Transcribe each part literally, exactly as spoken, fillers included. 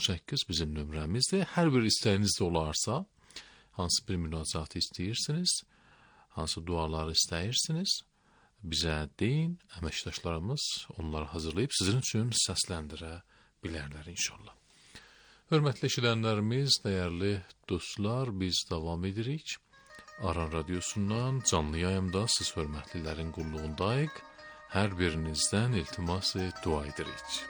səkkiz bizim nömrəmizdir. Hər bir istəyiniz də olarsa, hansı bir müracaat istəyirsiniz, hansı duaları istəyirsiniz, bizə deyin, əməkdaşlarımız onları hazırlayıb sizin üçün səsləndirə bilərlər inşallah. Hörmətli eşidənlərimiz, dəyərli dostlar, biz davam edirik. Aran Radiosundan canlı yayımda siz hörmətlilərin qulluğundayıq. Hər birinizdən iltiması dua edirik.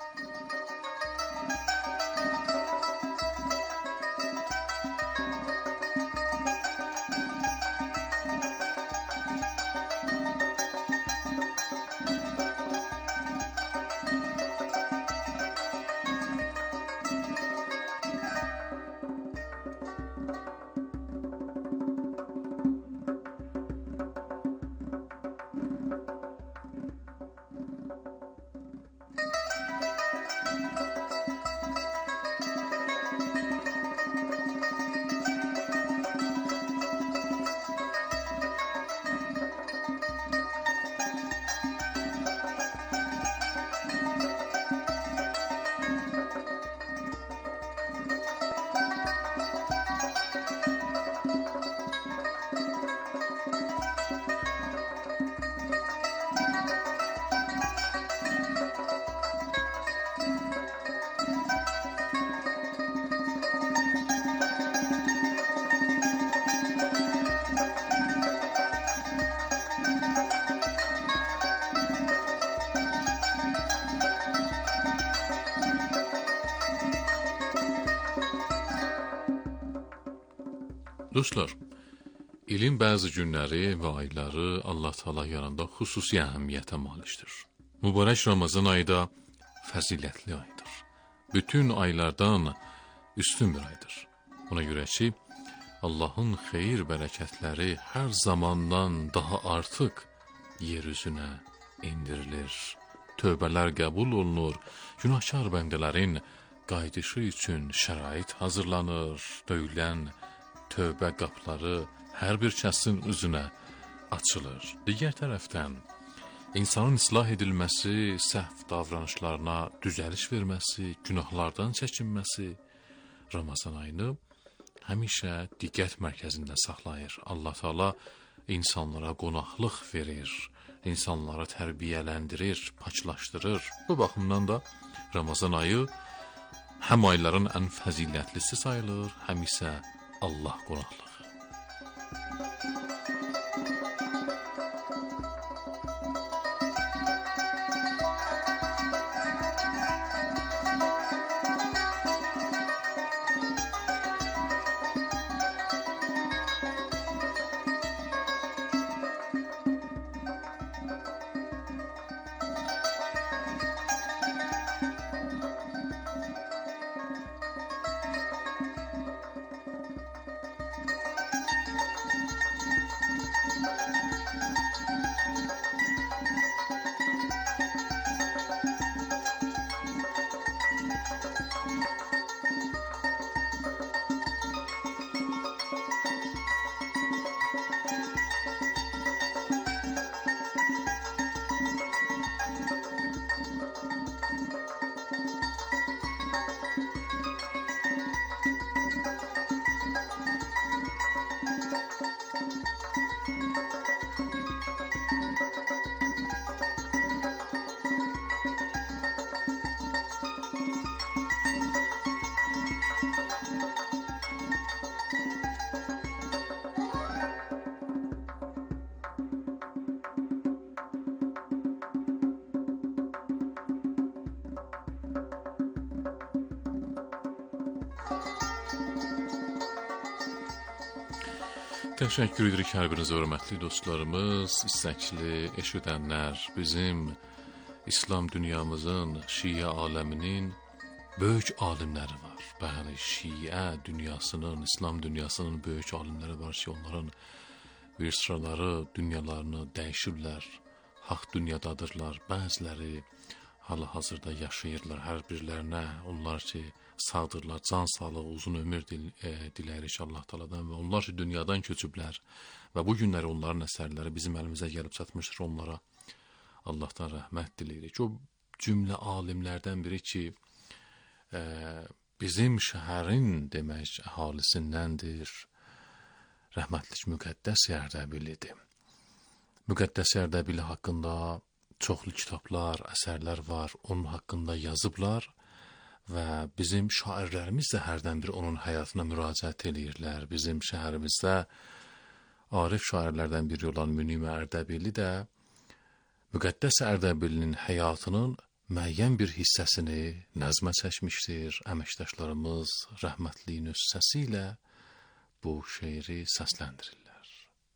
Dostlar, ilin bəzi günləri və ayları Allah Teala yanında xüsusi əhəmiyyətə malikdir. Mübarək Ramazan ayı da fəzilətli aydır. Bütün aylardan üstün bir aydır. Ona görə ki, Allahın xeyir bərəkətləri hər zamandan daha artıq yeryüzünə indirilir. Tövbələr qəbul olunur, günahkar bəndələrin qayıdışı üçün şərait hazırlanır, döyülən tövbə qapıları hər bir kəsin üzünə açılır. Digər tərəfdən, insanın islah edilməsi, səhv davranışlarına düzəliş verməsi, günahlardan çəkinməsi Ramazan ayını həmişə diqqət mərkəzində saxlayır. Allah Teala insanlara qonaqlıq verir, insanları tərbiyələndirir, paçlaşdırır. Bu baxımdan da Ramazan ayı həm ayların ən fəzilətlisi sayılır, həm isə Allah qonaqlığı. Təşəkkür edirik hər birinizə hörmətli dostlarımız, istəkli eşidənlər. Bizim İslam dünyamızın, Şiə aləminin böyük alimləri var. Bəli, Şiə dünyasının, İslam dünyasının böyük alimləri var ki, onların bir sıraları dünyalarını dəyişiblər, haqq dünyadadırlar. Bəziləri hal-hazırda yaşayırlar, hər birlərinə onlar ki, sağdırlar, can sağlığı, uzun ömür dil, e, diləyirik Allah Teala'dan və onlar ki, dünyadan köçüblər və bu günləri onların əsərləri bizim əlimizə gəlib çatmışdır, onlara Allahdan rəhmət diləyirik. O cümlə alimlərdən biri ki, e, bizim şəhərin demək əhalisindəndir. Rəhmətlik Müqəddəs Ərdəbilidir. Müqəddəs Ərdəbili haqqında çoxlu kitablar, əsərlər var, onun haqqında yazıblar və bizim şairlərimiz də hərdən bir onun həyatına müraciət edirlər. Bizim şəhərimizdə arif şairlərdən biri olan Münim Ərdəbili də Müqəddəs Ərdəbilinin həyatının müəyyən bir hissəsini nəzmə çəkmişdir. Əməkdaşlarımız rəhmətliyin öz səsi ilə bu şeiri səsləndirirlər.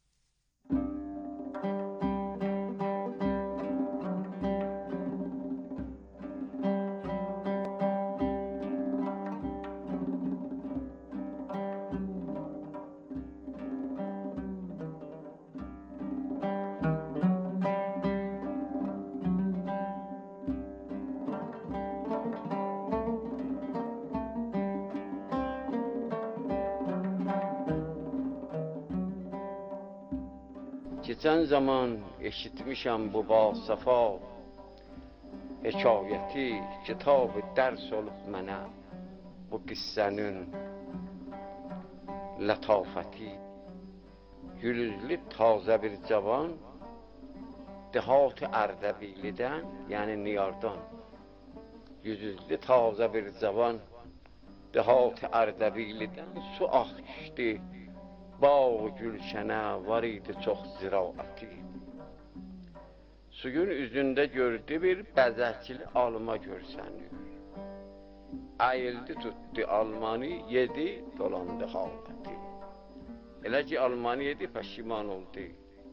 Geçen zaman eşitmişəm bu basafa hekayeti, kitab-ı ders olup mənə bu qissənin latafeti. Gülüzlü taze bir cavan dehat-ı Ərdəbilidən, yani Niyardan, yüzüzlü taze bir cavan dehat-ı Ərdəbilidən su axışdı. Bağ gülşənə var idi çox ziraəti. Suyun üzündə gördü bir bəzəkli alma görsənir. Əyildi tutdu almanı, yedi dolandı haləti. Elə ki almanı yedi pəşiman oldu.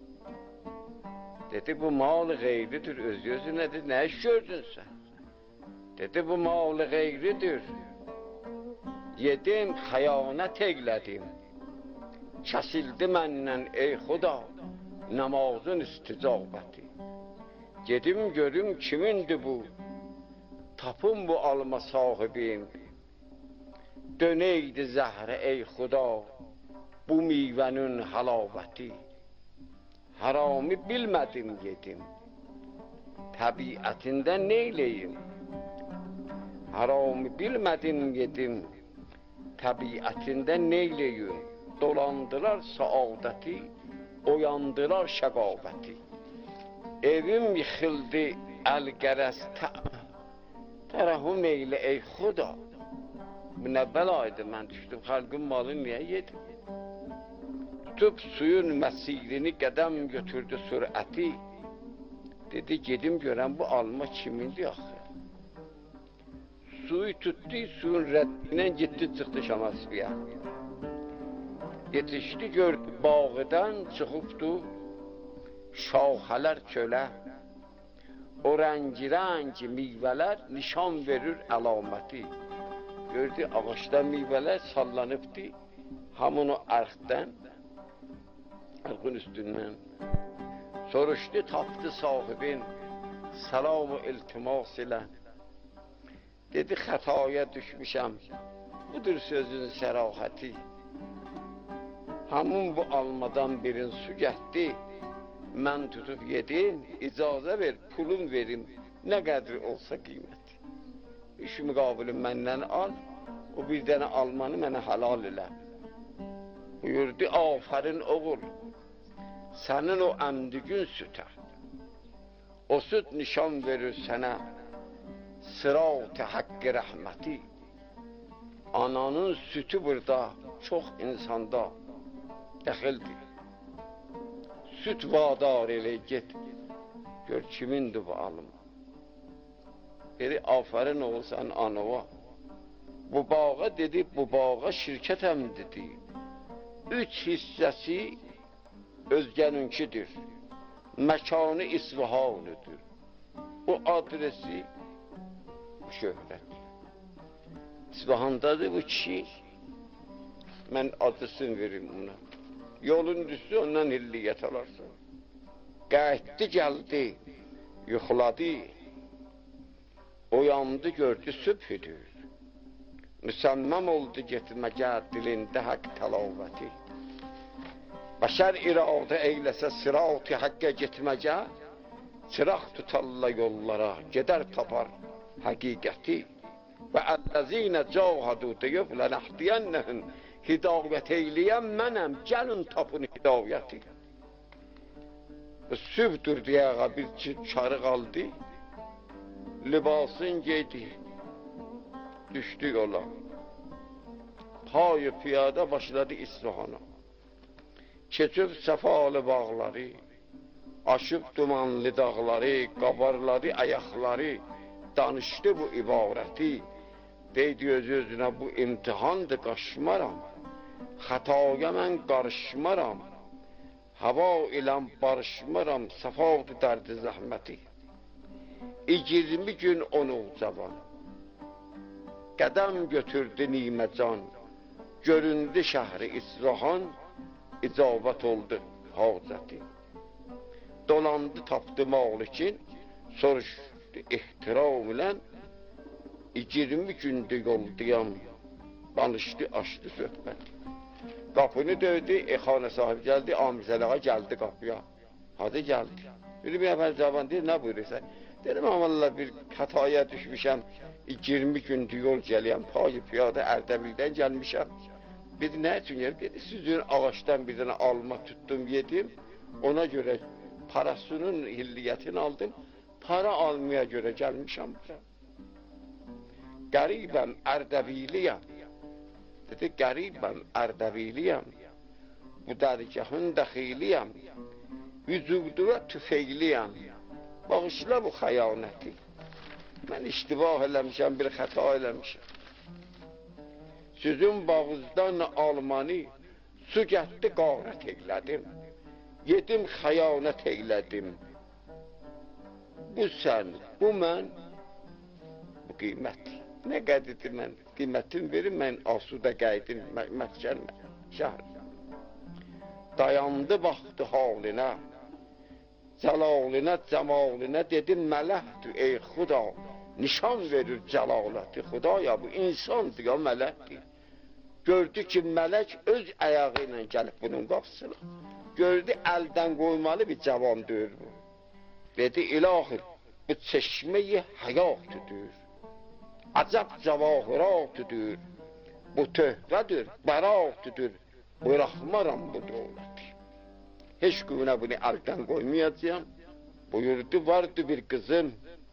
Dedi bu mal qeyridir, öz gözünədir, nə iş gördün sən? Dedi bu mal qeyridir. Yedim, xəyanət eylədim. Kəsildi məndən ey Xuda, namazın isticabəti. Gedim görüm kimindir bu, tapım bu alma sahibin. Döneydi zəhrə ey Xuda, bu meyvənin halabəti. Harami bilmədim yedim, təbiətində neyləyim? Harami bilmədim yedim, təbiətində neyləyim? Dolandılar saadeti, oyandılar şəqabəti. Evim yıxıldı, əl-qərəz tərəhüm eylə ey Xuda. Bu nə bəlaydı, mən düşdüm, xalqın malını niyə yedim? Tutub suyun məsirini qədəm götürdü sürəti. Dedi, gedim görəm bu alma kimindir axı? Suyu tutdu, suyun rəddindən getdi, çıxdı Şamasbiyə. Yetişdi gördü bağıdan çıxıbdı şaxələr çölə. O rəngi-rəngi meyvələr nişan verir əlaməti. Gördü ağaçda meyvələr sallanıbdı hamını ərxdən, ərxin üstündən. Soruşdu tapdı sahibin, salam-ı iltimas ilə. Dedi xətaya düşmüşəm, budur sözün sərahəti. Hamın bu almadan birin su getdi, mən tutub yedim, icazə ver, pulum verim, nə qədri olsa qiyməti. İş müqabilin məndən al, o bir dənə almanı mənə halal elə. Buyurdu, afərin oğul, sənin o əmdigün sütə, o süt nişan verir sənə, sırat-ı haqqı rəhməti. Ananın sütü burada, çox insanda dəxildir. Süt vadar elə get, gör kimindir bu alma. Dedi, afərin olsan anava. Bu bağa dedi, bu bağa şirkətəm dedi. Üç hissəsi özgəninkidir. Məkanı İsfahanıdır. O adresi şöhrət. İsfahandadır bu kişi. Mən adresini verim buna. Yolun düşsü ondan hilliyyət alarsan. Qayıtdı gəldi, yuxladı. Oyandı gördü sübhüdür. Müsəmməm oldu getməgə dilində haqq təlabəti. Bəşər iradə eyləsə sırat-ı haqqa getməgə, çıraq tutarla yollara, gedər tapar həqiqəti. və əlləzinə cahadu deyib, lənəhdiyənnəhün hidayət eyləyən mənəm, gəlin tapın hidayəti. Sübdür deyə bir çarı qaldı, libasın geydi, düşdü yola. Payı piyada başladı İsfahana. Keçib səfalı bağları, aşıb dumanlı dağları, qabarladı ayaqları, danışdı bu ibarəti. Deydi öz-özünə bu imtihandır, qaşmaram, xətaya mən qarışmaram, hava ilə barışmaram, səfadır dərdi zəhməti. iyirmi gün onu cavan, qədəm götürdü niməcan, göründü şəhri İsfahan, icabət oldu hacəti. Dolandı tapdı Malikin, soruşdu ehtiram ilə, iyirmi gündür yoldayam, danışdı, açdı söhbət. Qapını döydü, e, xanə sahibi gəldi, Amirzəlağa gəldi qapıya. Hadi gəldi. Biri bir əvvəl cavan deyir, nə buyurursan? Dedim, amallah bir xətaya düşmüşəm, iyirmi gündür yol gəliyəm, payı piyada Ərdəbildən gəlmişəm. Dedi, nə üçün yer? Dedi, sizin ağaçdan bir dənə alma tutdum, yedim, ona görə parasının hilliyyətini aldım, para almaya görə gəlmişəm. Qəribəm, Ərdəbiliyəm. Dedi, qəribəm, Ərdəbiliyəm. Bu dərgahın dəxiliyəm. Vücuduna tüfeyliyəm. Bağışla bu xəyanəti. Mən iştibah eləmişəm, bir xəta eləmişəm. Sizin bağızdan almanı su gətdi, qarət eylədim. Yedim, xəyanət eylədim. Bu sən, bu mən, bu qiymət. Nə qədidi mən, qiymətini verim, mən asudə qaydım, məskən şəhər. Dayandı, baxdı halinə, cəlalinə, cəmalinə, dedim, mələkdir, ey xuda, nişan verir cəlaləti, xudaya, bu insandır ya, mələkdir. Gördü ki, mələk öz ayağı ilə gəlib bunun qapısına. Gördü, əldən qoymalı bir cavan deyir bu. Dedi, ilahi, bu çeşməyi həyatıdır. Acab cavahiratüdür, bu töhrədir, bəratüdür, bıraxmaram bu dövləti. Heç günə bunu əldən qoymayacağım. Buyurdu, vardı bir qızım,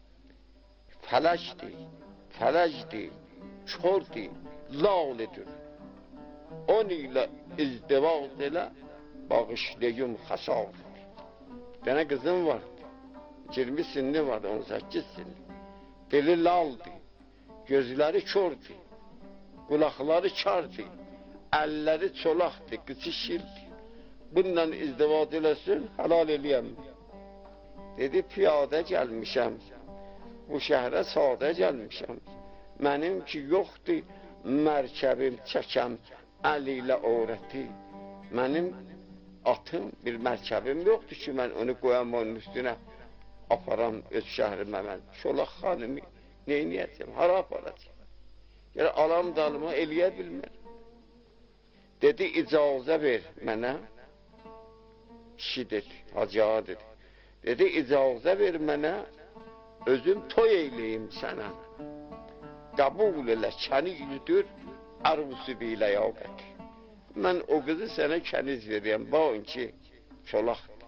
fələcdir, fələcdir, çordir, lalidir. On ilə izdivaz elə, bağışlayım xəsadır. Dənə qızım vardı, iyirmi sinni vardı, on səkkiz sinni. Dili laldır. Gözləri kördür, qulaqları kardır, əlləri çolaqdır, qıçı şirdir. Bununla izdivac eləsin, halal eləyəm. Dedi, piyada gəlmişəm, bu şəhərə sadə gəlmişəm. Mənim ki, yoxdur, mərkəbim çəkəm, əl ilə öyrəti. Mənim atım, bir mərkəbim yoxdur ki, mən onu qoyam onun üstünə, aparam öz şəhrimə mən. Çolaq xanımı neyniyəcəm, hara aparacam? Yəni, alam dalıma eləyə bilmir. Dedi, icazə ver mənə. Kişi dedi, hacığa dedi. Dedi, icazə ver mənə, özüm toy eyləyim sənə. Qəbul elə, kənizdür, arvusu bilə yaqət. Mən o qızı sənə kəniz verəyəm, baxın ki, çolaqdır.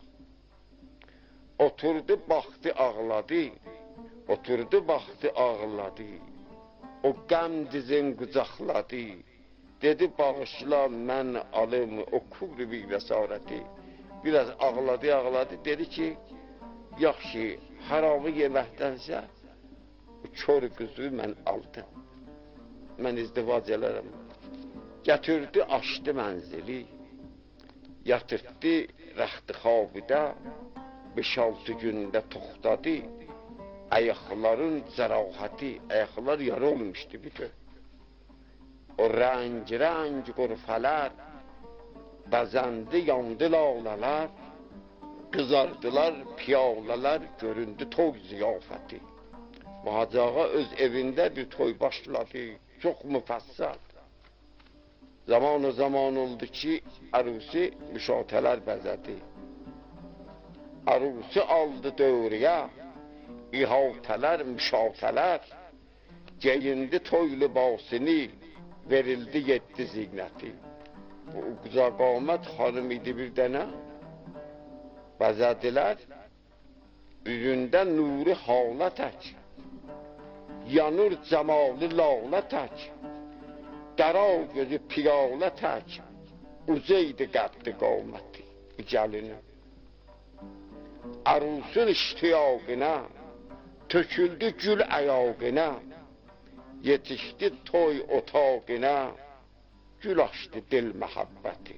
Oturdu, baxdı, ağladı. Oturdu, baxdı, ağladı. O qəm dizin qucaqladı. Dedi, bağışla, mən alım, o kubri bir vəsarəti. Biraz ağladı, ağladı. Dedi ki, yaxşı, haramı yeməkdənsə, kör qızı mən aldım. Mən izdivac elərəm. Gətirdi, açdı mənzili. Yatırtdı, rəxti xabidə. Beş-altı gündə toxtadı. Ayaqların cərahəti, ayaqlar yara olmuşdu bütün. O rəng-rəng qurfələr, bəzəndi, yandı lalələr, qızardılar, piyalələr, göründü toy ziyafəti. Hacıağa öz evində bir toy başladı, çox müfəssəl. Zamanı zaman oldu ki, ərusi müşatələr bəzədi. Ərusi aldı dövrəyə, İhatələr, müşatələr, geyindi toy libasını, verildi yedi ziynəti. Bu Uca Qamət xanım idi bir dənə, bəzədilər, üzündə nuri hala tək, yanır cəmalı lala tək, dərav gözü piyalə tək, uca idi qəddi qaməti, gəlinin. Arusun iştiyaqına, töküldü gül əyaqına, yetişdi toy otaqına, gül açdı dil məhəbbəti.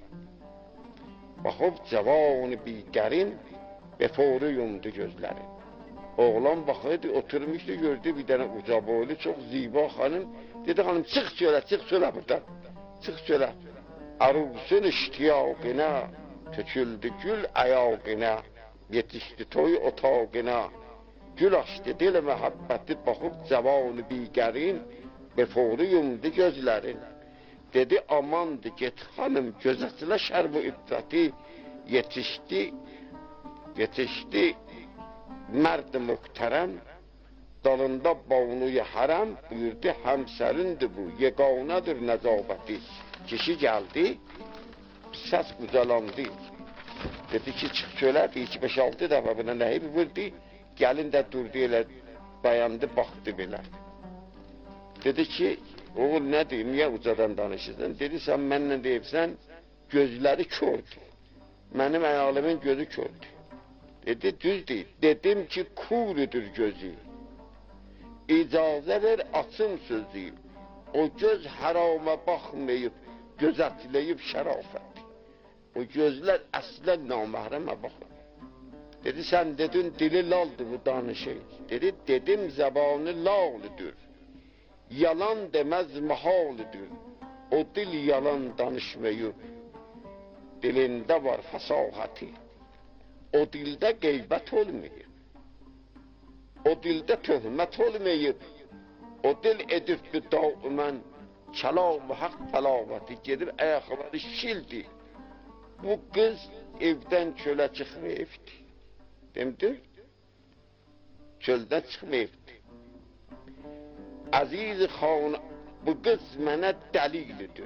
Baxıb cavan biqərin, beforu yumdu gözləri. Oğlan baxırdı, oturmuşdu, gördü bir dənə uca boylu, çox ziba xanım. Dedi, xanım, çıx çölə, çıx çölə buradan, çıx çölə. Arusun iştiyaqına, töküldü gül əyaqına, yetişdi toy otaqına, gül açdı dil məhəbbəti, baxıb cavan biqərin, beforu yumdu gözlərin. Dedi, amandı, get xanım, gözətilə şərb-ı iffəti, yetişdi, yetişdi, mərd-i mühtərəm, dalında bavnuyu hərəm, buyurdu, həmsərindir bu, yeqanadır nəcabəti. Kişi gəldi, səs ucalandı, dedi ki, çıx söylədi, iki beş altı dəfə buna nəyi vurdu, gəlin də durdu elə, dayandı, baxdı belə. Dedi ki, oğul nə deyim, niyə ucadan danışırsan? Dedi, sən mənlə deyibsən, gözləri kördür. Mənim əyalimin gözü kördür. Dedi, düz deyil. Dedim ki, kurudur gözü. İcazə ver, açım sözü. O göz harama baxmayıb, gözətləyib şərafət. O gözlər əslən naməhrəmə baxır. Dedi, sən dedin, dili laldır bu danışır. Dedi, dedim, zəbanı lalıdır. Yalan deməz mahalıdır. O dil yalan danışmayıb. Dilində var fəsahəti. O dildə qeybət olmayıb. O dildə töhmət olmayıb. O dil edibdi daimən kəlam-ı haqq təlaməti. Gedib ayaqları şildi. Bu qız evdən çölə çıxmayıbdı. Demdi? Çöldən çıxmayıbdı. Aziz xan, bu qız mənə dəliglidir.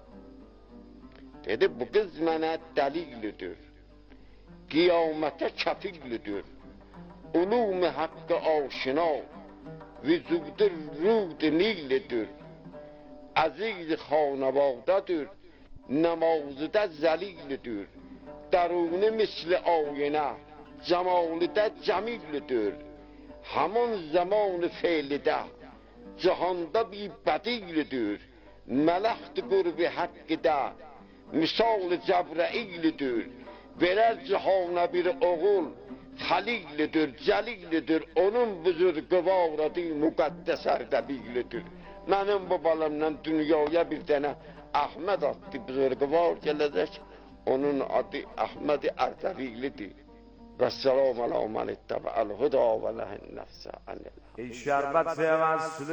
Dedi, bu qız mənə dəliglidir. Qiyamətə kəfiglidir. Ulum-i haqqı aşina, vücudur ruh-i nillidir. Aziz xanavadadır, namazıda zəliglidir. Daruni misli ayinə, cəmalıda cəmillidir. Haman zamanı feylidə, cihanda bir bədiglidir. Mələkdir qurbi haqqıda, misal-ı Cəbrəilidir. Verər cihana bir oğul, xaliglidir, cəliglidir. Onun buzurqı varadi müqəddəs ərdəbiglidir. Mənim bu balamdan dünyaya bir dənə Əhməd adlı buzurqı var gələcək. Onun adı Əhməd-i Ərdəbiglidir. Və səlam ələ mən ittəbəəl-huda və nəhin nəfsə anil. ای شربت وصل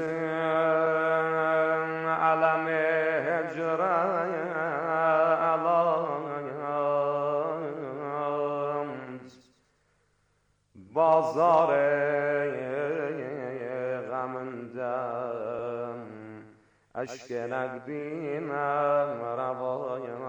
علم هجران بازار غمندم اشک نقدینم روایم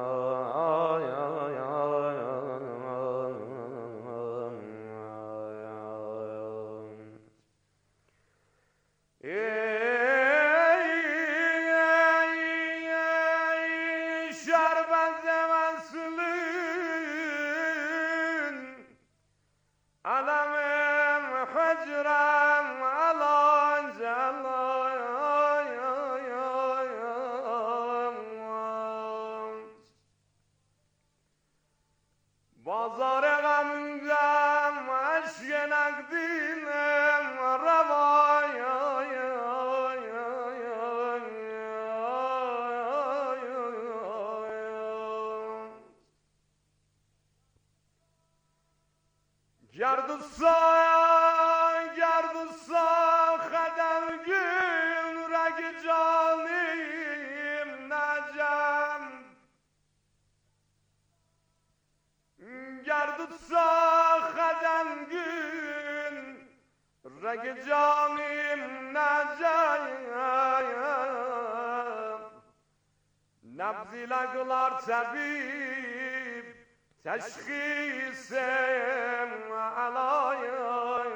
بازار غمگم اشک نقدینم روای گرد و سا گرد و سا خدم گل رگ جانیم نجم گرد و سا خدم گل رگ جانیم نجم نبزیله کلار طبیب تشخیصم علای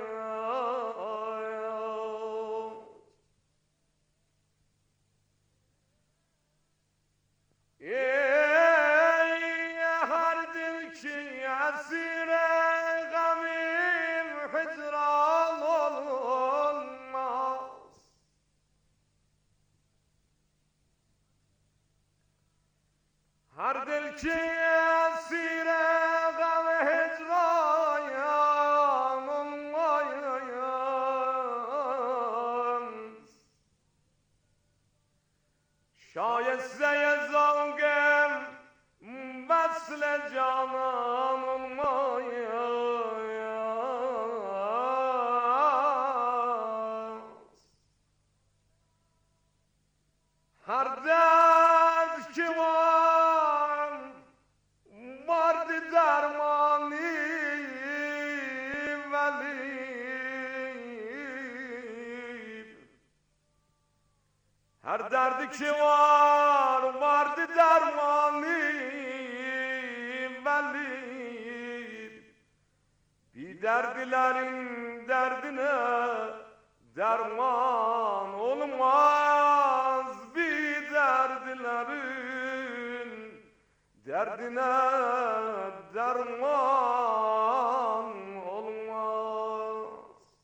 هر دل که اسیر غم هجران است شایسته زنگم وصل جانان است هر درد که درمانی ولی هر دردی که وار مرد درمانی ولی بی derdilerin derdine derman olmaz bir derdilerin derdine derman olmaz.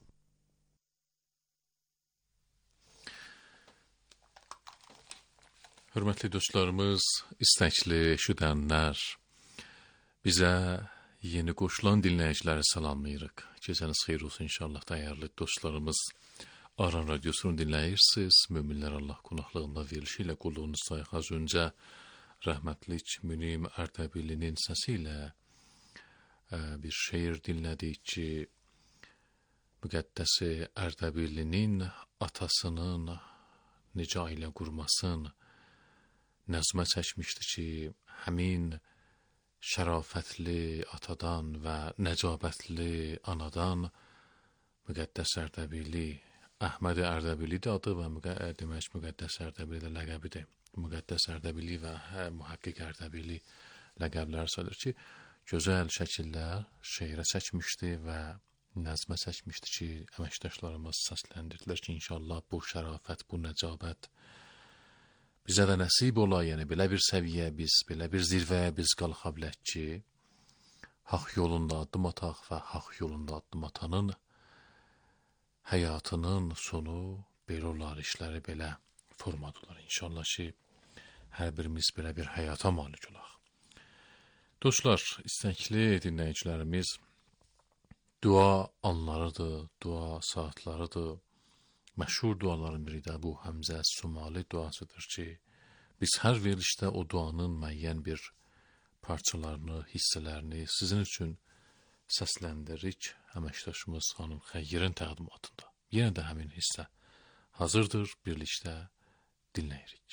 Hörmətli dostlarımız, istəkli eşidənlər, bizə yeni qoşulan dinləyiciləri salamlayırıq. Gecəniz xeyir olsun inşallah dəyərli dostlarımız. Aran Radiosunu dinləyirsiniz. Möminlər Allah qonaqlığında verilişi ilə qulluğunuz sayıq. Az öncə rəhmətlik Münim Ərdəbilinin səsi ilə bir şeir dinlədik ki, müqəddəsi Ərdəbilinin atasının necə ailə qurmasın nəzmə çəkmişdi ki, həmin şərafətli atadan və nəcabətli anadan müqəddəs Ərdəbili, Əhməd Ərdəbilidir adı və demək müqəddəs Ərdəbili də ləqəbidir. Müqəddəs Ərdəbili və Mühəqqiq Ərdəbili ləqəblər sayılır ki, gözəl şəkillər şeirə çəkmişdi və nəzmə çəkmişdi ki, əməkdaşlarımız səsləndirdilər ki, inşallah bu şərafət, bu nəcabət bizə də nəsib ola, yəni belə bir səviyyə biz, belə bir zirvəyə biz qalxa bilək ki, haqq yolunda addım ataq və haqq yolunda addım atanın həyatının sonu belə olar, işləri belə formadılar. İnşallah ki, hər birimiz belə bir həyata malik olaq. Dostlar, istəkli dinləyicilərimiz, dua anlarıdır, dua saatlarıdır. Məşhur duaların biri də bu Həmzə Sumali duasıdır ki, biz hər verilişdə o duanın müəyyən bir parçalarını, hissələrini sizin üçün səsləndirik. Əməkdaşımız xanım Xəyyirin təqdimatında. Yenə də həmin hissə hazırdır, birlikdə dinləyirik.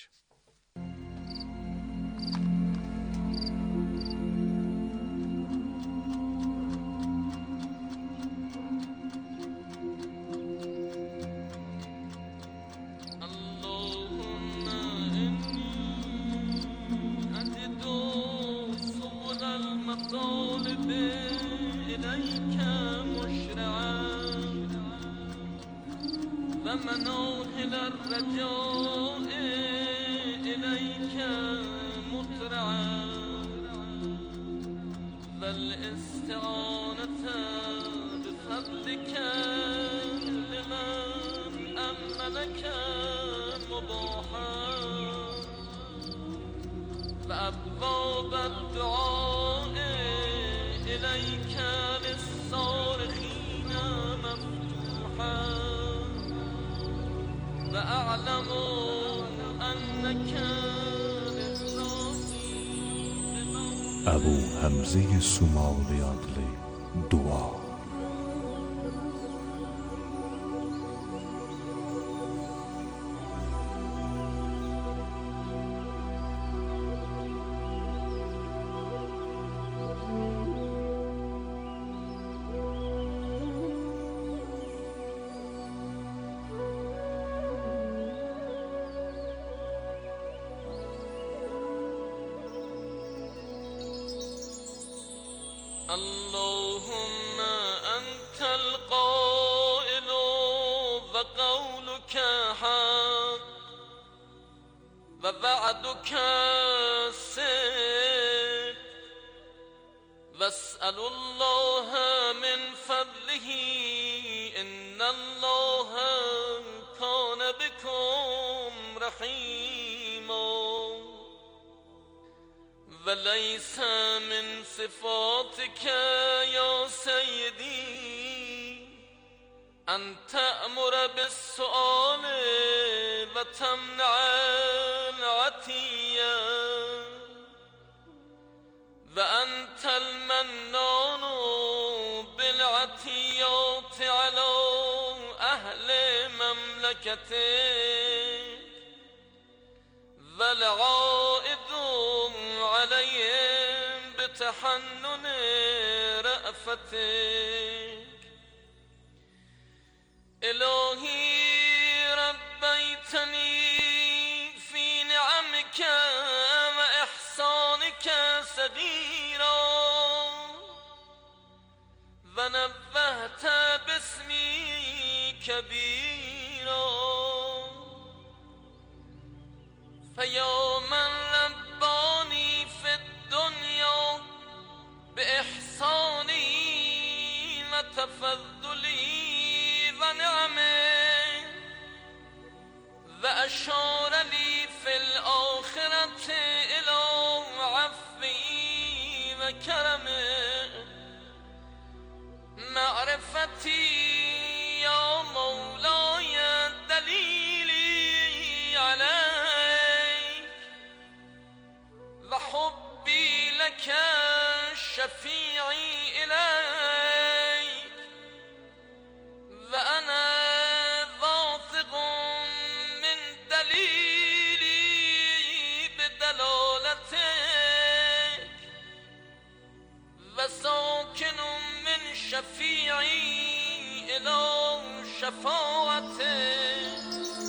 ومناهل الرجاء إليك مطرعا والاستعانة بفضلك لمن أملك مباحا وأبواب الدعاء إليك للصارخين مفتوحا وأعلم أنك ابو حمزه سومالی adlı dua. اللهم أنت القائل وقولك حق ووعدك صدق واسأل الله من فضله إن الله كان بكم رحيما وليس من صفاتك يا سيدي أن تأمر بالسؤال وتمنع العطية وأنت المنان بالعطيات على أهل مملكتك والعائد عليهم بتحنن رأفتك إلهي ربيتني في نعمك وإحسانك صغيرا ونبهت باسمي كبيرا فيا من رباني في الدنيا بإحساني وتفضلي ونعمه وأشار لي في الآخرة إلى عفوي وكرمه معرفتي يا مولاي دليلي عليك وحبي لك شفيعي إليك وأنا واثق من دليلي بدلالتك وساكن من شفيعي إلى شفاعتك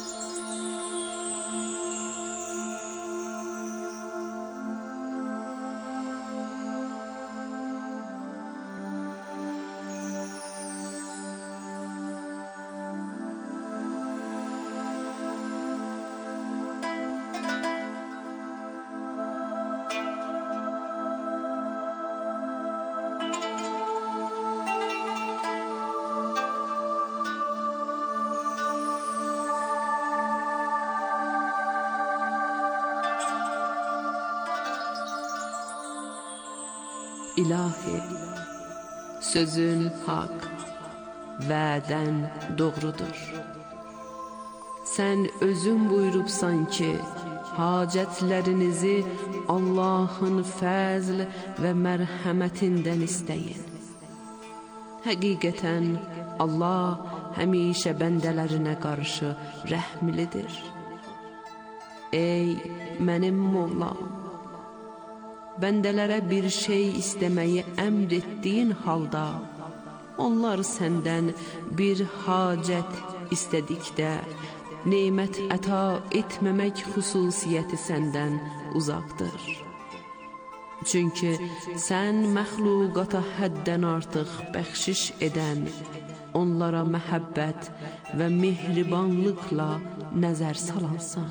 İlahi, sözün hak, vədən doğrudur. Sən özün buyurubsan ki, hacətlərinizi Allahın fəzl və mərhəmətindən istəyin. Həqiqətən Allah həmişə bəndələrinə qarşı rəhmlidir. Ey mənim Mevlam, bəndələrə bir şey istəməyi əmr etdiyin halda, onlar səndən bir hacət istədikdə, nemət əta etməmək xüsusiyyəti səndən uzaqdır. Çünki sən məxluqata həddən artıq bəxşiş edən, onlara məhəbbət və mehribanlıqla nəzər salansan.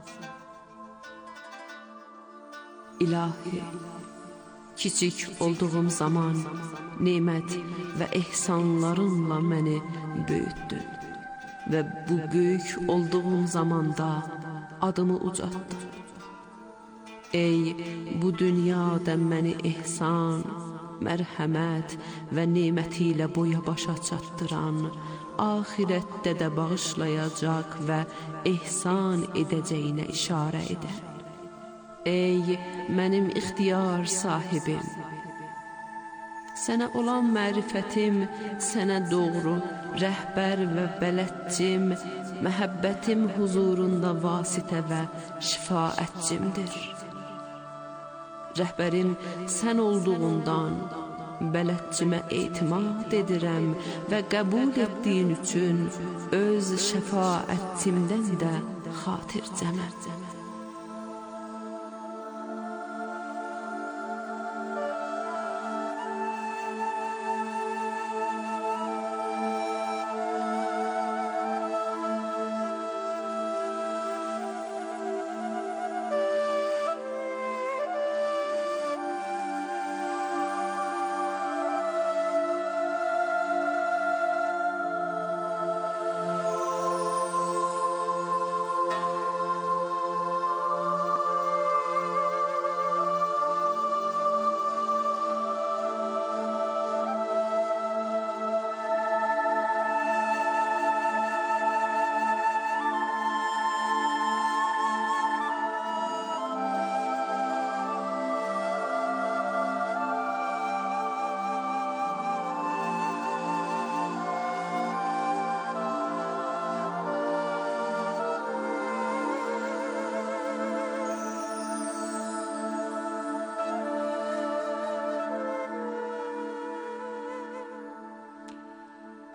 İlahi, kiçik olduğum zaman nemət və ehsanlarınla məni böyütdün və bu böyük olduğum zamanda adımı ucaltdın. Ey bu dünyada məni ehsan, mərhəmət və neməti ilə boya başa çatdıran, ahirətdə də bağışlayacaq və ehsan edəcəyinə işarə edər. Ey mənim ixtiyar sahibim, sənə olan mərifətim, sənə doğru rəhbər və bələdcim, məhəbbətim huzurunda vasitə və şifaətcimdir. Rəhbərim sən olduğundan bələdcimə etimad edirəm və qəbul etdiyin üçün öz şəfaətcimdən də xatircəməm.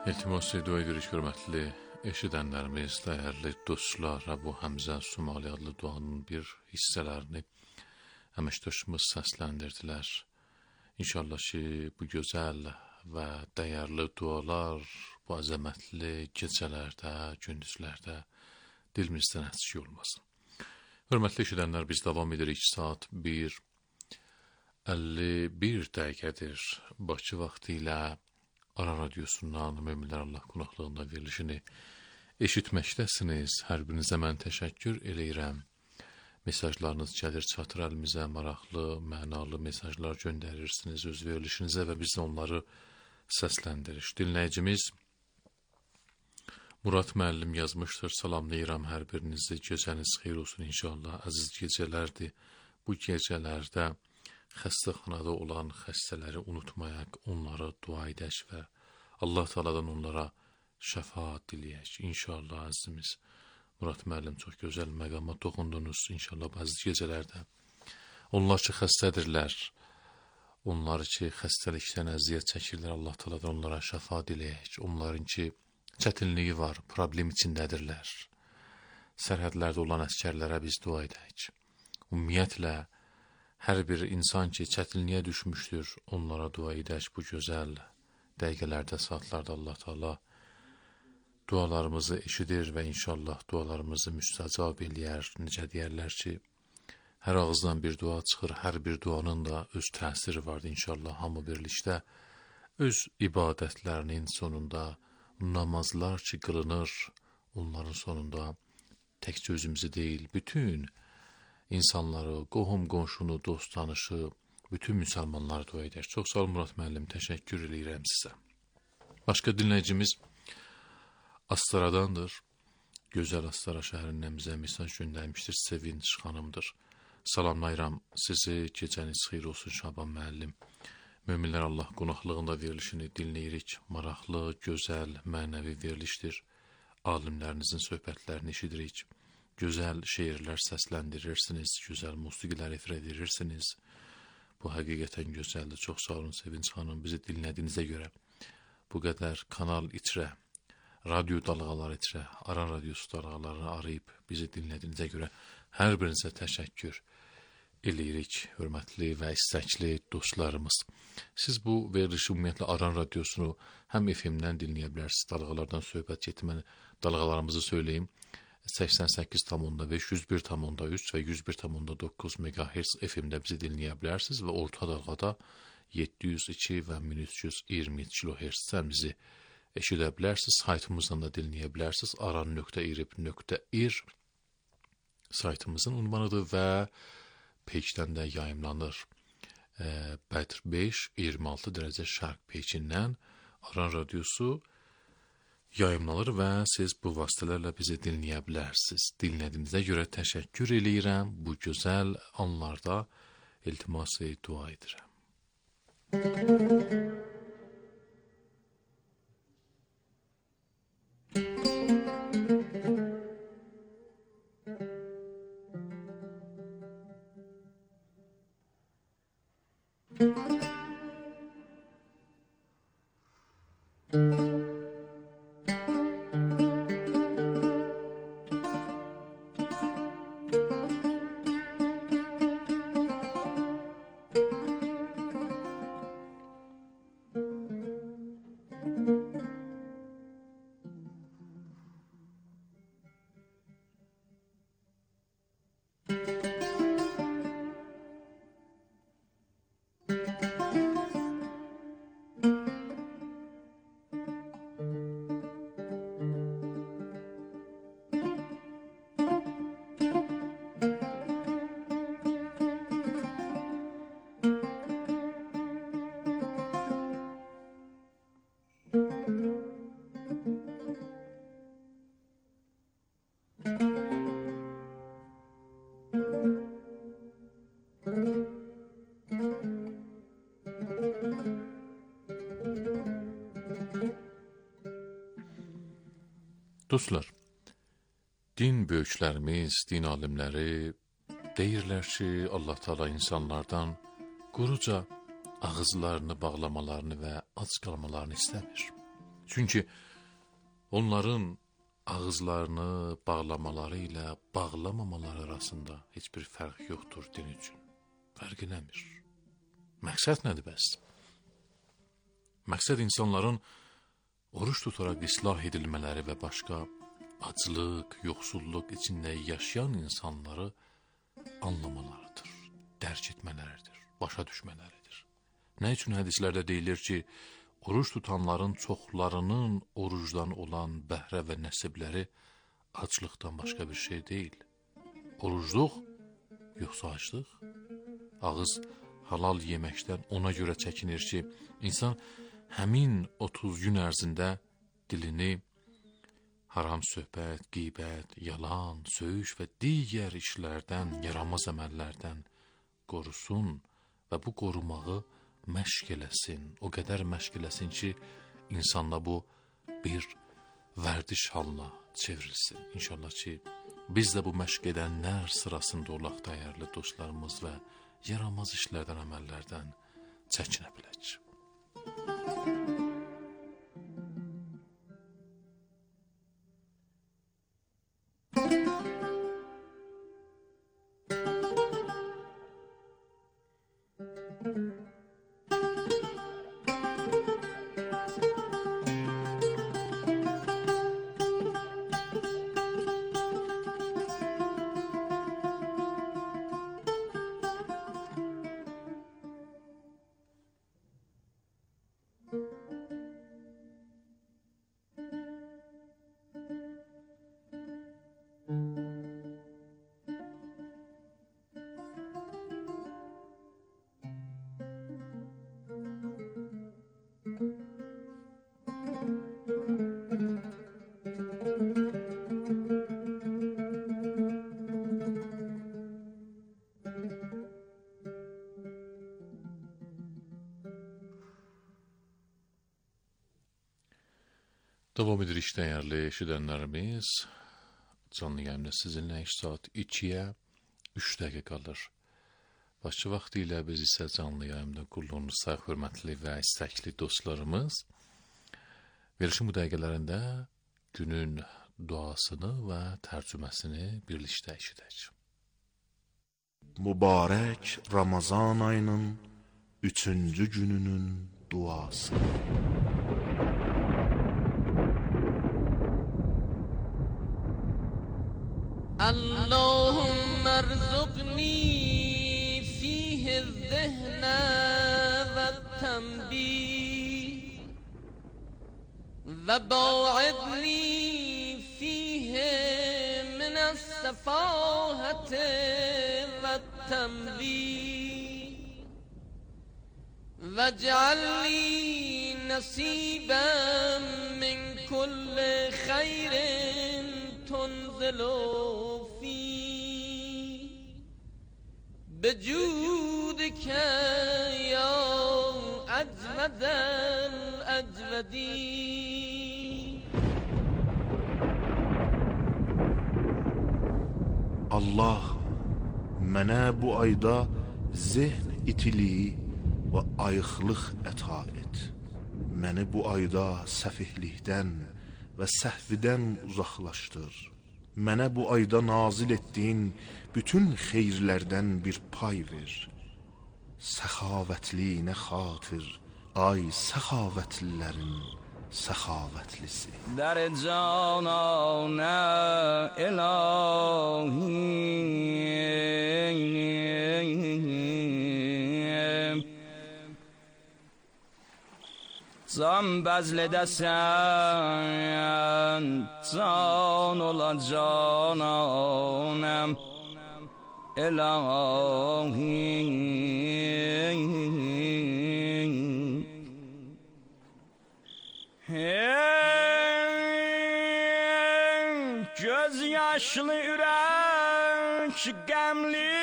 İltimas dua edirik hörmətli eşidənlərimiz, dəyərli dostlar, Əbu Həmzə Sumali adlı duanın bir hissələrini əməkdaşımız səsləndirdilər. İnşallah ki, bu gözəl və dəyərli dualar bu əzəmətli gecələrdə, gündüzlərdə dilimizdən əksik olmasın. Hörmətli eşidənlər, biz davam edirik. Saat bir əlli bir dəqiqədir Bakı vaxtı ilə Aran Radyosu'ndan Möminlər Allah qonaqlığında verilişini eşitməkdəsiniz. Hər birinizə mən təşəkkür eləyirəm. Mesajlarınız gəlir, çatır əlimizə, maraqlı, mənalı mesajlar göndərirsiniz öz verilişinizə və biz onları səsləndiririk. Dinləyicimiz Murad müəllim yazmışdır. Salamlayıram hər birinizi. Gecəniz xeyir olsun inşallah. Əziz gecələrdir. Bu gecələrdə xəstəxanada olan xəstələri unutmayaq, onlara dua edək və Allah Teala'dan onlara şəfa diləyək. İnşallah əzizimiz Murad müəllim, çox gözəl məqama toxundunuz. İnşallah bəzi gecələrdə onlar ki xəstədirlər, onlar ki xəstəlikdən əziyyət çəkirlər, Allah Teala'dan onlara şəfa diləyək. Onların ki çətinliyi var, problem içindədirlər. Sərhədlərdə olan əskərlərə biz dua edək. Ümumiyyətlə hər bir insan ki çətinliyə düşmüşdür, onlara dua edək. Bu gözəl dəqiqələrdə, saatlarda Allah Teala dualarımızı eşidir və inşallah dualarımızı müstəcab eləyər. Necə deyərlər ki, hər ağızdan bir dua çıxır, hər bir duanın da öz təsiri vardı. İnşallah hamı birlikdə öz ibadətlərinin sonunda namazlar ki qılınır, onların sonunda təkcə özümüzü deyil, bütün insanları, qohum, qonşunu, dost, tanışı, bütün müsəlmanları dua edər. Çox sağ ol Murad müəllim, təşəkkür edirəm sizə. Başqa dinləyicimiz Astaradandır. Gözəl Astara şəhərindən bizə mesaj göndərmişdir. Sevinç xanımdır. Salamlayıram sizi, gecəniz xeyir olsun Şaban müəllim. Möminlər Allah qonaqlığında verilişini dinləyirik. Maraqlı, gözəl, mənəvi verilişdir. Alimlərinizin söhbətlərini eşidirik. Gözəl şeirlər səsləndirirsiniz, gözəl musiqilər efir edirsiniz. Bu həqiqətən gözəldir. Çox sağ olun Sevinç xanım, bizi dinlədiyinizə görə. Bu qədər kanal içrə, radyo dalğaları içrə, Aran Radyosu dalğalarını arayıb bizi dinlədiyinizə görə hər birinizə təşəkkür eləyirik, hörmətli və istəkli dostlarımız. Siz bu verilişi ümumiyyətlə Aran Radyosunu həm F M-dən dinləyə bilərsiniz, dalğalardan söhbət getməni, dalğalarımızı söyləyim. səksən səkkiz tam onda beş, yüz bir tam onda üç və yüz bir tam onda doqquz megahertz F M-də bizi dinləyə bilərsiniz və orta dalğada yeddi yüz iki və min üç yüz iyirmi kilohertzdən bizi eşidə bilərsiniz. Saytımızdan da dinləyə bilərsiniz. aran nöqtə irib nöqtə ir saytımızın ünvanıdır və peyçdən də yayımlanır. E, Bədr beş iyirmi altı dərəcə şərq peyçindən Aran Radyosu yayımlanır və siz bu vasitələrlə bizi dinləyə bilərsiniz. Dinlədiyinizə görə təşəkkür eləyirəm. Bu gözəl anlarda iltiması dua edirəm. Dostlar, din böyüklərimiz, din alimləri deyirlər ki, Allah Teala insanlardan quruca ağızlarını bağlamalarını və ac qalmalarını istəmir. Çünki onların ağızlarını bağlamaları ilə bağlamamaları arasında heç bir fərq yoxdur din üçün. Fərqi nəmir? Məqsəd nədir bəs? Məqsəd insanların oruç tutaraq islah edilmələri və başqa aclıq, yoxsulluq içində yaşayan insanları anlamalarıdır, dərk etmələridir, başa düşmələridir. Nə üçün hədislərdə deyilir ki, oruç tutanların çoxlarının orucdan olan bəhrə və nəsibləri aclıqdan başqa bir şey deyil. Orucluq, yoxsa aclıq? Ağız halal yeməkdən ona görə çəkinir ki, insan həmin otuz gün ərzində dilini haram söhbət, qeybət, yalan, söyüş və digər işlərdən, yaramaz əməllərdən qorusun və bu qorumağı məşq eləsin, o qədər məşq eləsin ki, insanda bu bir vərdiş halına çevrilsin. İnşallah ki, biz də bu məşq edənlər sırasında olaq dəyərli dostlarımız və yaramaz işlərdən, əməllərdən çəkinə bilək. Davam edir iş dəyərli eşidənlərimiz. Canlı yayımda sizinlə iş saat ikiyə üç dəqiqə qalır. Başqa vaxtı ilə biz isə canlı yayımda qulluğunuza hörmətli və istəkli dostlarımız. Verilişin bu dəqiqələrində günün duasını və tərcüməsini birlikdə eşidək. Mübarək Ramazan ayının üçüncü gününün duası. اللهم ارزقني فيه الذهن والتنبيه وباعدني فيه من السفاهة والتنبيه واجعل لي نصيبا من كل خير تنزل فيه بجودك يا أجود الأجودين. Allah mənə bu ayda zehn itiliyi və ayıqlıq əta et. Məni bu ayda səfihlikdən və səhvidən uzaqlaşdır. Mənə bu ayda nazil etdiyin bütün xeyirlərdən bir pay ver. Səxavətliyinə xatir, ay səxavətlilərin səxavətlisi. در جانان الهی Can bəzlə dəsən, can ola cananəm, ilahi. Göz yaşlı ürək qəmli,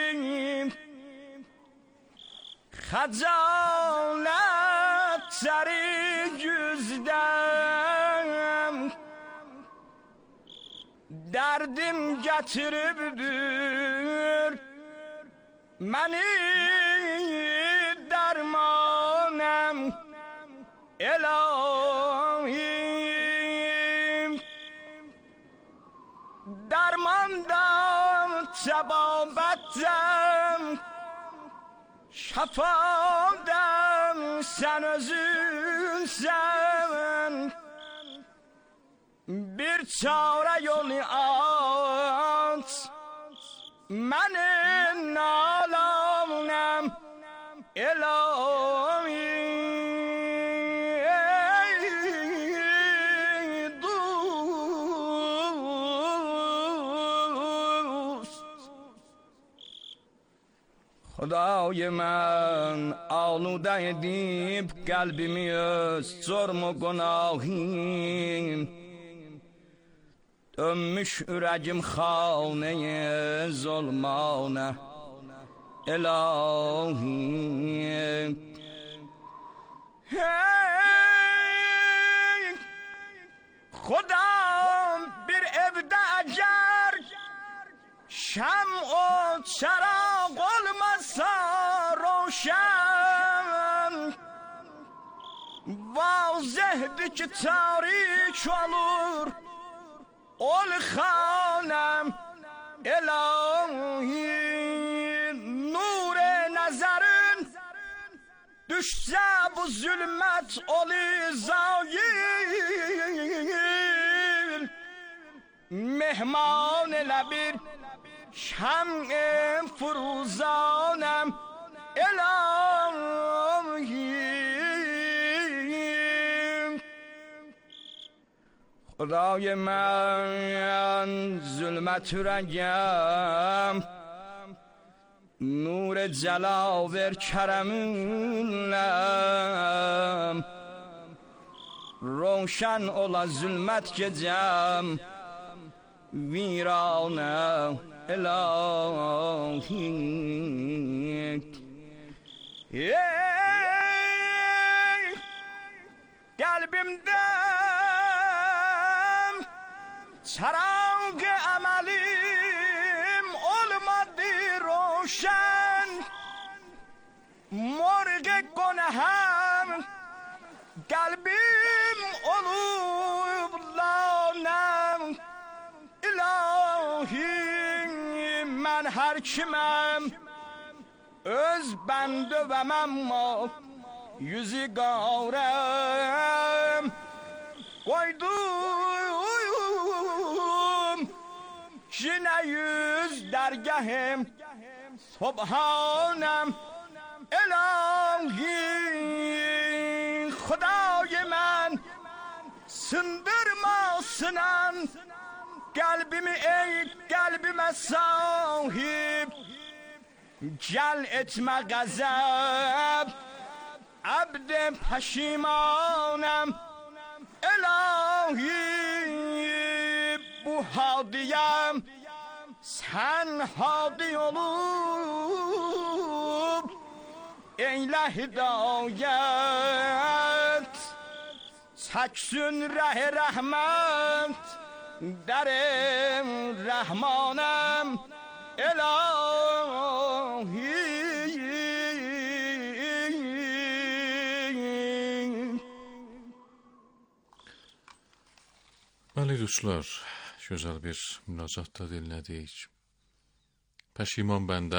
xəcalət səri güzdəm, dərdim gətiribdir məni dərmanəm, ilahi. şafağımdan sen özünsen, bir çare yolu aç benim alemim ilahi. Xudای من آلوده edip kalbimi öz sorma günahim, dönmüş ürəgim xaneye zulmane ilahi. Hey Xudam, bir evde eğer şam o çaraq olmasa roşan, vazihdir ki tarik olur ol xanam ilahi. Nur nazarın düşse bu zulmet olu zayil, mehman ile bir şam-ı furuzanım ilahi. Xudای من zulmet ürəgəm, nur cəlal ver kərəminlə, roşan ola zulmet gecəm virane ilahi. Ey kalbimde çaraq əməlim olmadı roşan, morg günahım kalbim olub lanem ilahi. Ben her kimem öz ben dövemem o yüzü gavrem koydum yine yüz dergahım subhanem ilahi. Xudای من sındırma sınan kalbimi, ey kalbime sahip, gel etme gazap abd peşimanım ilahi. Bu hadiyem sen hadi olup eyle hidayet, çaksın reh rahmet derim rahmanım ilahi. Bəli dostlar, gözəl bir münacatda dinlədik. Pəşiman bəndə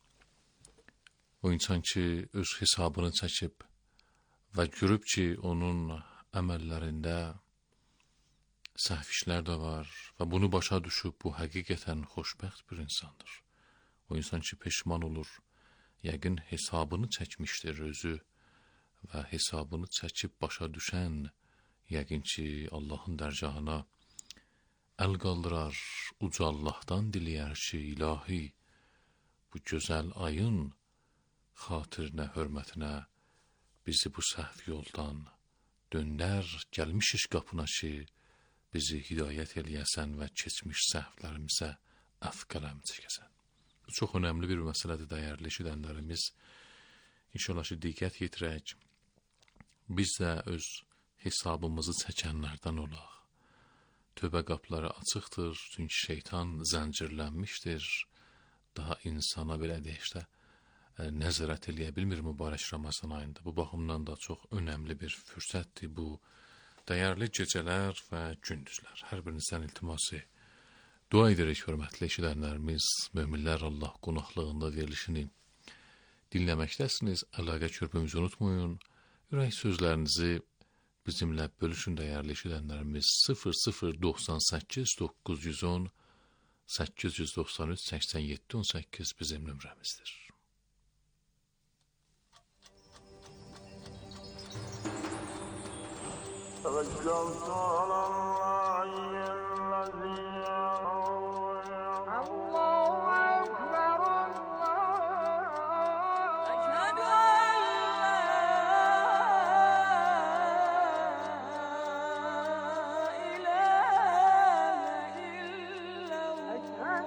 o insan ki öz hesabını çəkib və görüb ki onun əməllərində səhv işlər də var və bunu başa düşüb bu həqiqətən xoşbəxt bir insandır. O insan ki peşman olur, yəqin hesabını çəkmişdir özü və hesabını çəkib başa düşən yəqin ki Allahın dərgahına əl qaldırar, uca Allahdan diləyər ki ilahi bu gözəl ayın xatirinə, hörmətinə bizi bu səhv yoldan döndər, gəlmişiz qapına ki bizi hidayət eləyəsən və keçmiş səhvlərimizə əf qələm çəkəsən. Bu çox önəmli bir məsələdir dəyərli eşidənlərimiz. İnşallah ki diqqət yetirək, biz də öz hesabımızı çəkənlərdən olaq. Tövbə qapıları açıqdır, çünki şeytan zəncirlənmişdir. Daha insana belə deyişdə nəzarət eləyə bilmir mübarək Ramazan ayında. Bu baxımdan da çox önəmli bir fürsətdir bu dəyərli gecələr və gündüzlər. Hər birinizdən iltiması dua edirik hörmətli eşidənlərimiz, möminlər Allah qonaqlığında verilişini dinləməkdəsiniz. Əlaqə körpümüzü unutmayın. Ürək sözlərinizi bizimlə bölüşün dəyərli eşidənlərimiz. sıfır sıfır doxsan səkkiz doqquz yüz on səkkiz yüz doxsan üç səksən yeddi on səkkiz bizim nömrəmizdir. توكلت على الله الذي الله أكبر الله أشهد أن لا إله إلا الله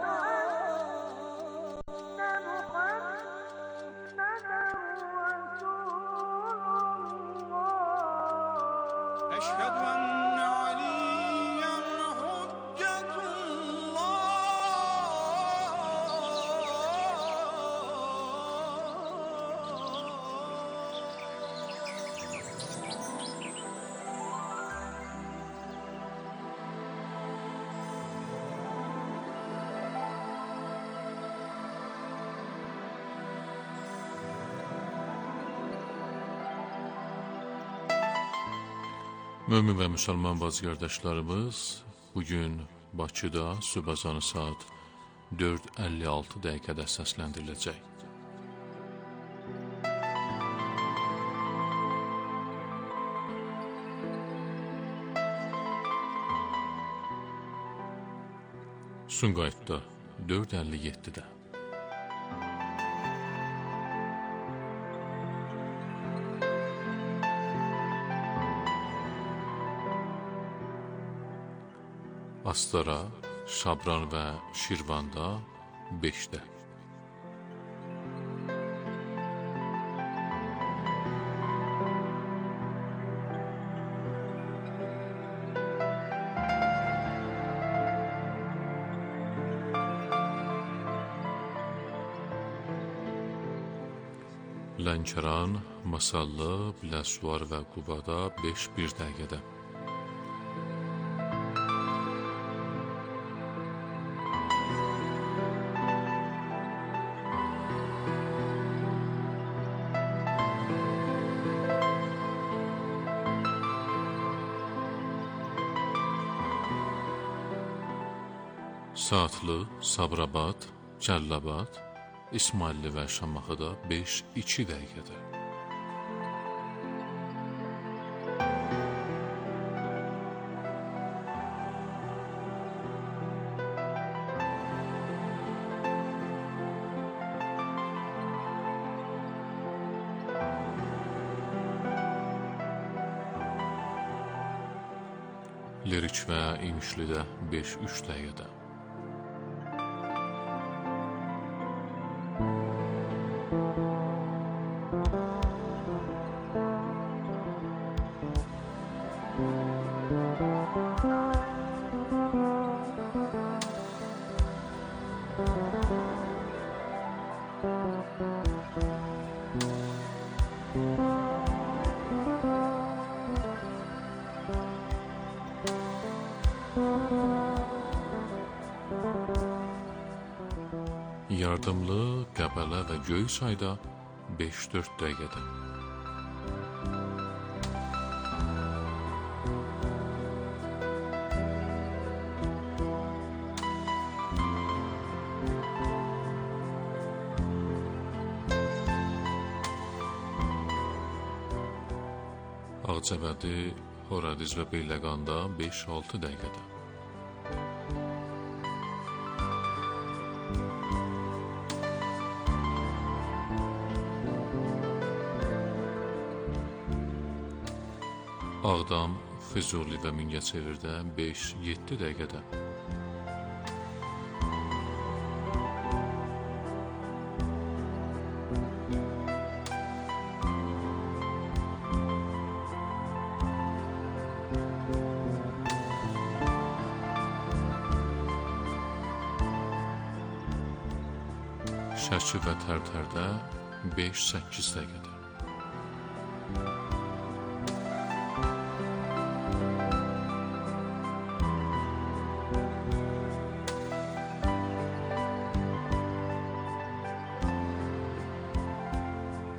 أشهد أن محمدا رسول الله أشهد أن عليا حجة Mömin və müsəlman bacı qardaşlarımız, bugün Bakıda sübh azanı saat dörd əlli altı dəqiqədə səsləndiriləcək. Sumqayıtda dörd əlli yeddidə. Astara, Şabran və Şirvanda beşdə. Lənkəran, Masallı, Biləsuvar və Qubada beş bir dəqiqədə. Saatlı, Sabirabad, Cəllabad, İsmailli və Şamaxıda beş iki dəqiqədə. Lerik və İmişlidə beş üç dəqiqədə. Yardımlı, Qəbələ və Göyçayda beş dörd dəqiqədə. Ağcabədi, Horadiz və Beyləqanda beş altı dəqiqədə. Ağdam, Füzuli və Mingəçevirdə beş yeddi dəqiqədə. Şəki və Tərtərdə beş səkkiz dəqiqədə.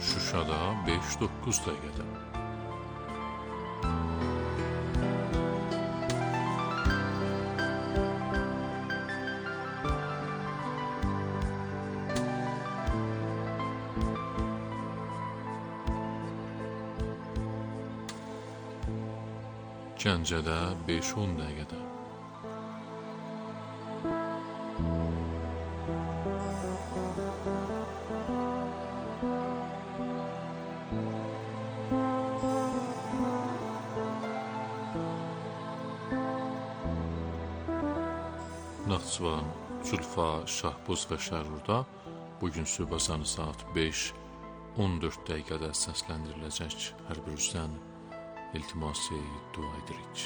Şuşada beş doqquz dəqiqədə. Gəncədə beş on dəqiqədə. Naxçıvan, Culfa, Şahbuz və Şərurda bugün sübhəsanı saat beş on dörd dəqiqədə səsləndiriləcək hər birüzdən iltiması dua edirik.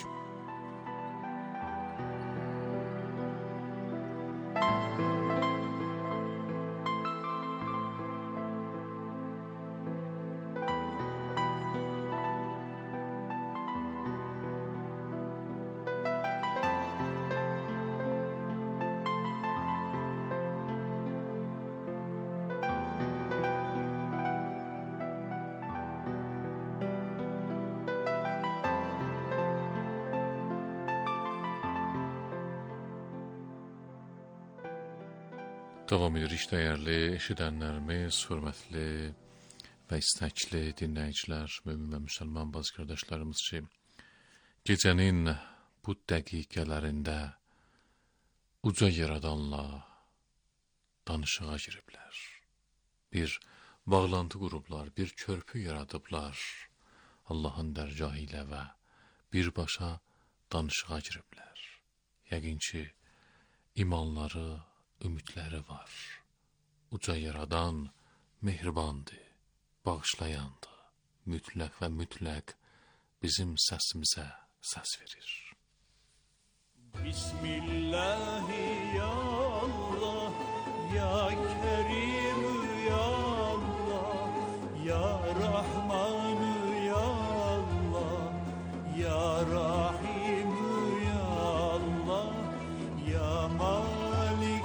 Davam edirik dəyərli eşidənlərimiz, hörmətli və istəkli dinləyicilər, mömin və müsəlman baz qardaşlarımız ki, gecənin bu dəqiqələrində uca yaradanla danışığa giriblər. Bir bağlantı qurublar, bir körpü yaradıblar Allahın dərgahı ilə və birbaşa danışığa giriblər. Yəqin ki, imanları, ümidləri var. Uca yaradan mehribandır, bağışlayandır. Mütləq və mütləq bizim səsimizə səs verir. Bismillahi ya Allah, ya Kerim ya Allah, ya Rahman ya Allah, ya Rahim ya Allah, ya Malik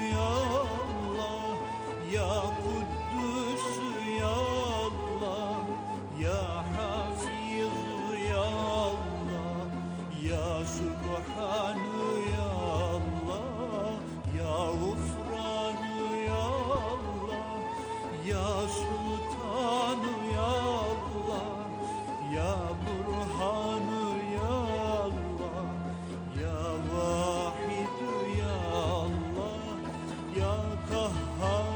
ya Kuddus ya Allah, ya Hafiz ya Allah, ya Subhan ya Allah, ya Gufran ya Allah, ya Sultan ya Allah, ya Burhan ya Allah, ya Vahid ya Allah, ya Kahhar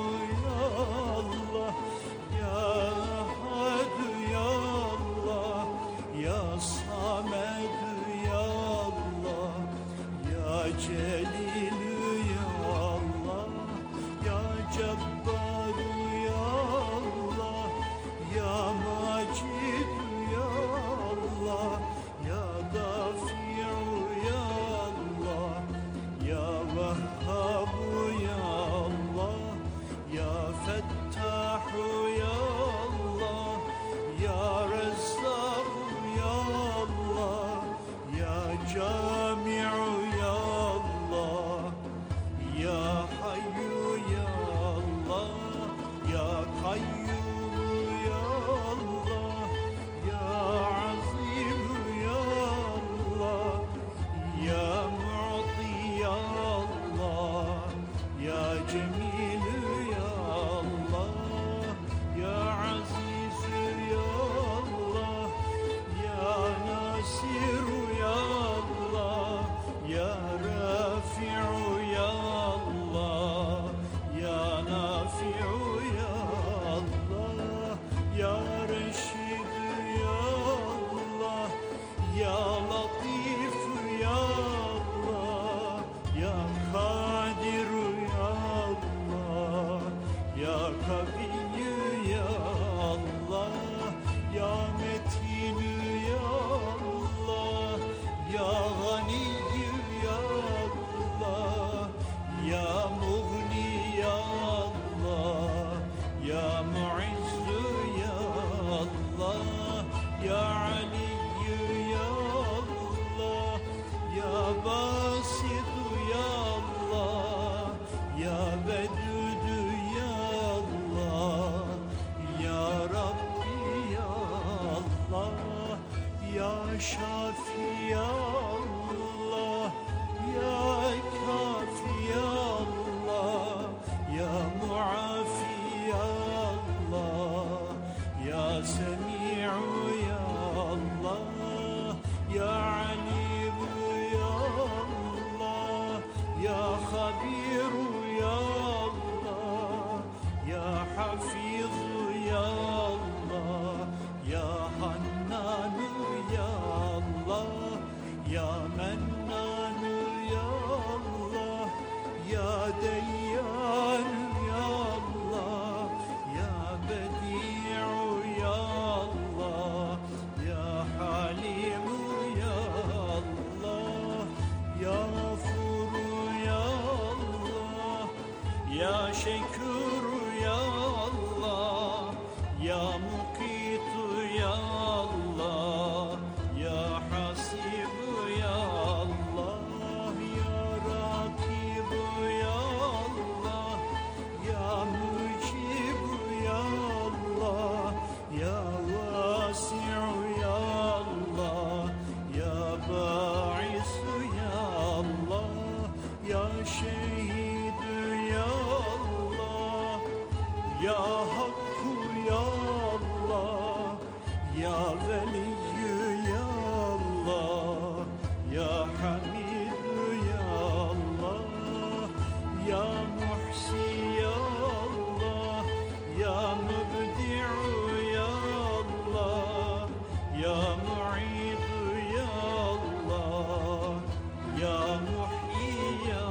Celil ya Allah, ya Cebbar ya Allah, ya Macid ya Allah, ya Dafi'u ya Allah, ya Vehhab ya Allah, ya Fettahu ya Allah, ya Rezzaq ya Allah, ya Cami'u ya Hayyu ya Allah, ya Kayyum ya Allah, ya Azim ya Allah, ya Mu'ti ya Allah, ya Cemil ya Allah, ya Aziz ya Allah, ya Nasir ya Allah, ya Rafi'u ya Allah, ya Nafi'u ya Allah, ya Reşid ya Allah, ya Latif ya Allah, ya Kadir ya Allah, ya Kaviy ya Allah, ya Metin ya Allah, ya Gani ya Allah, ya Mughni ya Allah, ya Mu'izz ya Allah, ya Ali ya Allah, ya Basit ya Allah, ya Vedud ya Allah, ya حفيظ يا الله يا حنان يا الله يا منان يا الله يا ديان يا الله يا بديع يا الله يا حليم يا الله يا غفور يا الله يا شكور يا الله يا مقيت يا الله يا حسيب يا الله يا راكب يا الله يا مجيب يا الله يا واسع يا الله يا باعث يا الله يا شهيد يا الله يا حق يا الله يا ولي يا الله يا حميد يا الله يا محسي يا الله يا مبدع يا الله يا معيد يا الله يا محيي يا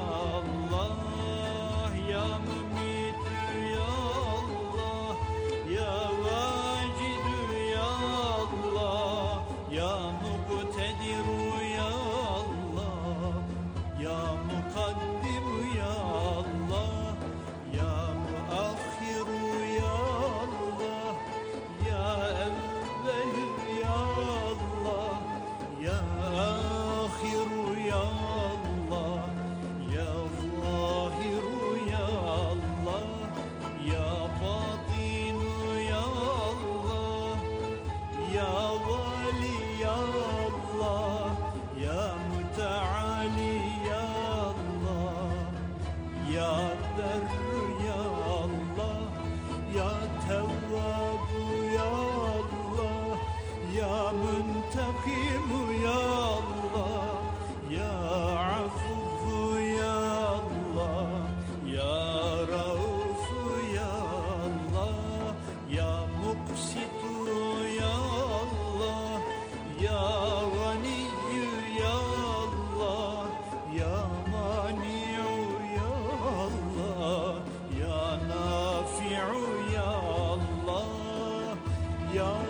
الله يا مميت يا الله يا واجد يا الله يا مقتدر يا الله يا مقدم يا الله يا مؤخر يا الله يا أول يا الله يا آخر يا الله يا ظاهر يا الله يا باطن يا الله يا والي يا الله يا متعالي يا الله يا بر يا الله يا تواب يا الله يا منتقم يا الله يا عفو يا الله يا رؤوف يا الله يا مقسط يا الله يا غني يا الله يا مانع يا الله يا نافع يا الله يا